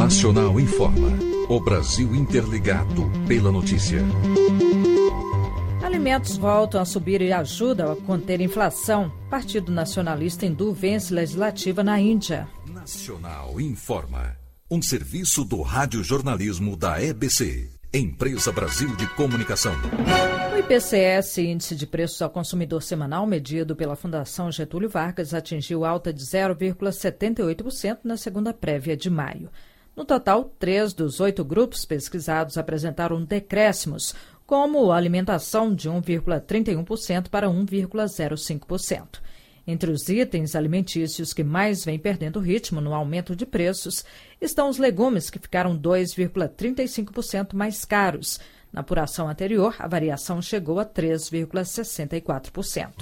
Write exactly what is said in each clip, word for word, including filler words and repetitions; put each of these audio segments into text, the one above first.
Nacional informa. O Brasil interligado pela notícia. Alimentos voltam a subir e ajudam a conter a inflação. Partido Nacionalista Hindu vence legislativa na Índia. Nacional informa. Um serviço do radiojornalismo da E B C, Empresa Brasil de Comunicação. O I P C S, Índice de Preços ao Consumidor Semanal, medido pela Fundação Getúlio Vargas, atingiu alta de zero vírgula setenta e oito por cento na segunda prévia de maio. No total, três dos oito grupos pesquisados apresentaram decréscimos, como a alimentação de um vírgula trinta e um por cento para um vírgula zero cinco por cento. Entre os itens alimentícios que mais vêm perdendo ritmo no aumento de preços estão os legumes, que ficaram dois vírgula trinta e cinco por cento mais caros. Na apuração anterior, a variação chegou a três vírgula sessenta e quatro por cento.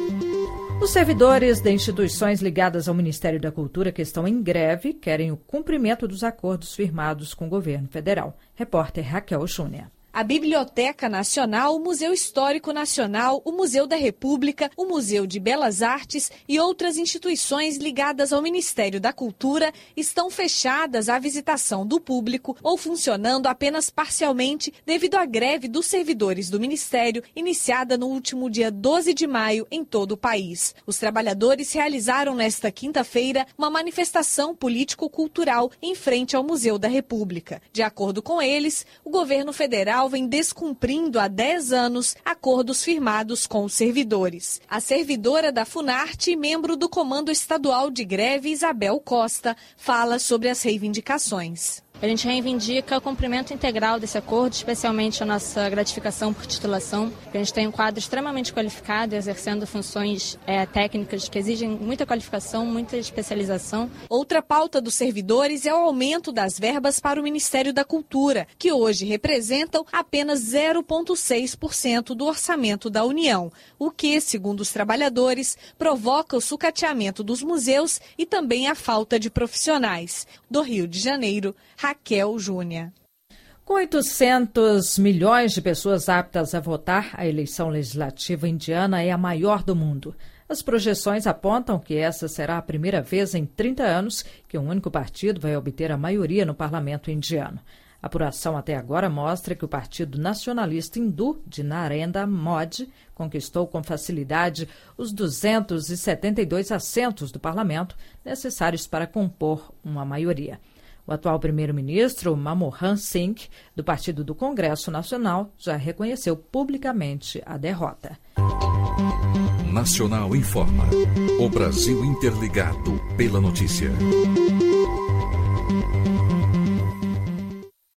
Os servidores de instituições ligadas ao Ministério da Cultura que estão em greve querem o cumprimento dos acordos firmados com o governo federal. Repórter Raquel Júnior. A Biblioteca Nacional, o Museu Histórico Nacional, o Museu da República, o Museu de Belas Artes e outras instituições ligadas ao Ministério da Cultura estão fechadas à visitação do público ou funcionando apenas parcialmente devido à greve dos servidores do Ministério, iniciada no último dia doze de maio em todo o país. Os trabalhadores realizaram nesta quinta-feira uma manifestação político-cultural em frente ao Museu da República. De acordo com eles, o governo federal vem descumprindo há dez anos acordos firmados com os servidores. A servidora da Funarte e membro do Comando Estadual de Greve, Isabel Costa, fala sobre as reivindicações. A gente reivindica o cumprimento integral desse acordo, especialmente a nossa gratificação por titulação. A gente tem um quadro extremamente qualificado, exercendo funções é, técnicas que exigem muita qualificação, muita especialização. Outra pauta dos servidores é o aumento das verbas para o Ministério da Cultura, que hoje representam apenas zero vírgula seis por cento do orçamento da União, o que, segundo os trabalhadores, provoca o sucateamento dos museus e também a falta de profissionais. Do Rio de Janeiro, Raquel Júnior. Com oitocentos milhões de pessoas aptas a votar, a eleição legislativa indiana é a maior do mundo. As projeções apontam que essa será a primeira vez em trinta anos que um único partido vai obter a maioria no parlamento indiano. A apuração até agora mostra que o Partido Nacionalista Hindu de Narendra Modi conquistou com facilidade os duzentos e setenta e dois assentos do parlamento necessários para compor uma maioria. O atual primeiro-ministro, Manmohan Singh, do Partido do Congresso Nacional, já reconheceu publicamente a derrota. Nacional informa. O Brasil interligado pela notícia.